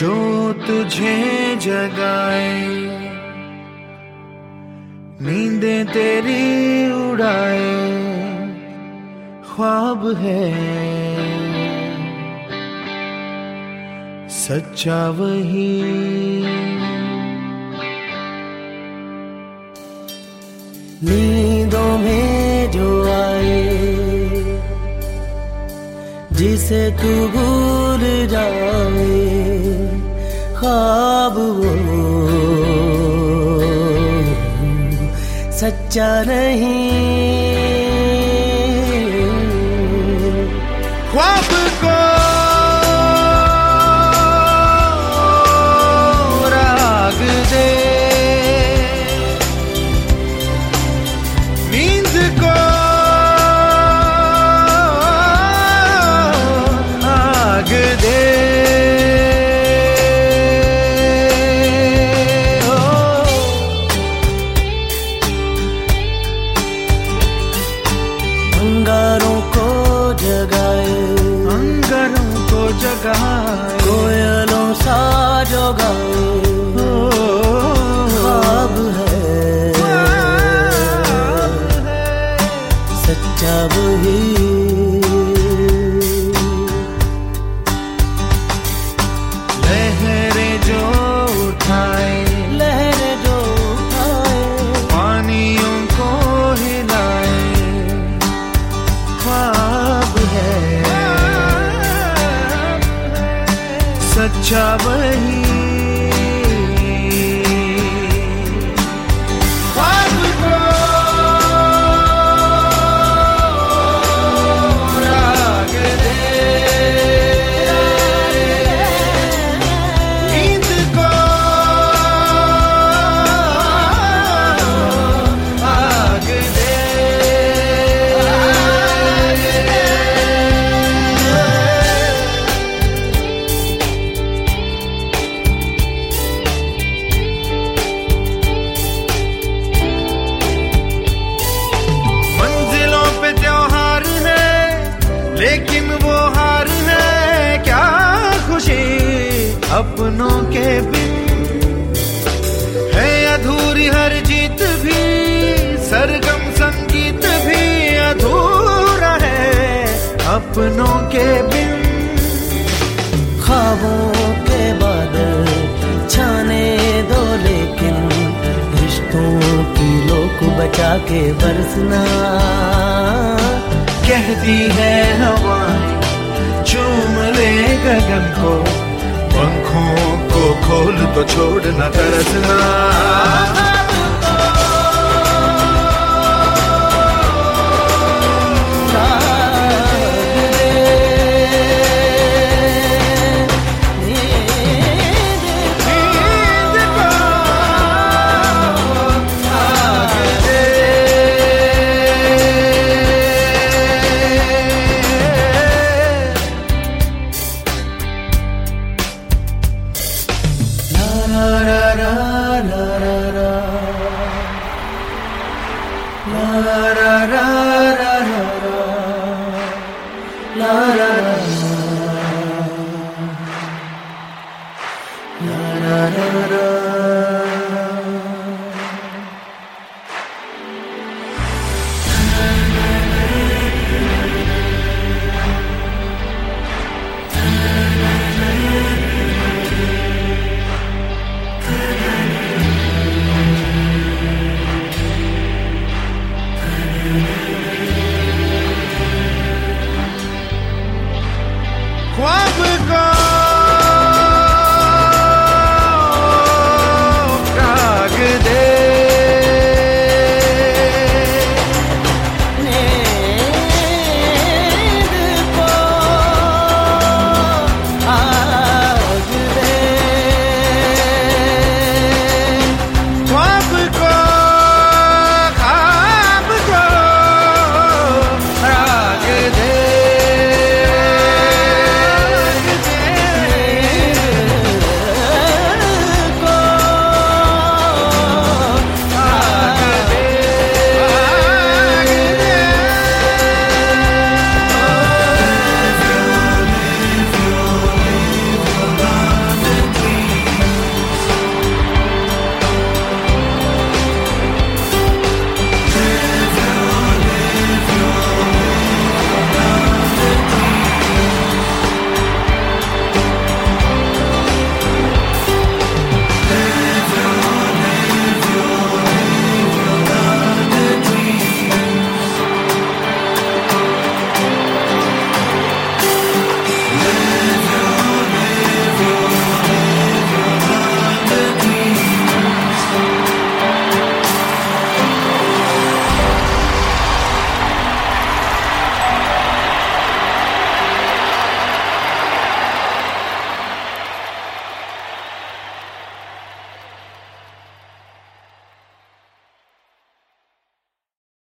जो तुझे जगाए, नींदें तेरी उड़ाए, ख्वाब है सच्चा वही। नींदों में जो आए, जिसे तू भूल जाए, ख्वाब वो सच्चा नहीं। ख्वाब को राग दे, नींद को आग दे। अंगारों को जगाए, अंगारों को जगाए, कोयलों सा जो गाए, ख्वाब है सच्चा वही। लहरें जो उठाए, लहरें जो उठाए, पानियों को हिलाए, ख्वाब है सच्चा वही। ख्वाब को राग दे, नींद को आग दे। मंजिलों पे त्योहार है, लेकिन वो हार है क्या खुशी अपनों के बिन। है अधूरी हर जीत भी, सरगम संगीत भी अधूरा है अपनों के बिन। ख्वाबों के बादल छाने दो, लेकिन रिश्तों की लोक बचा के बरसना। कहती है हवाएं चूम ले गगन को, पंखों को खोल तो छोड़ न तरसना। La la la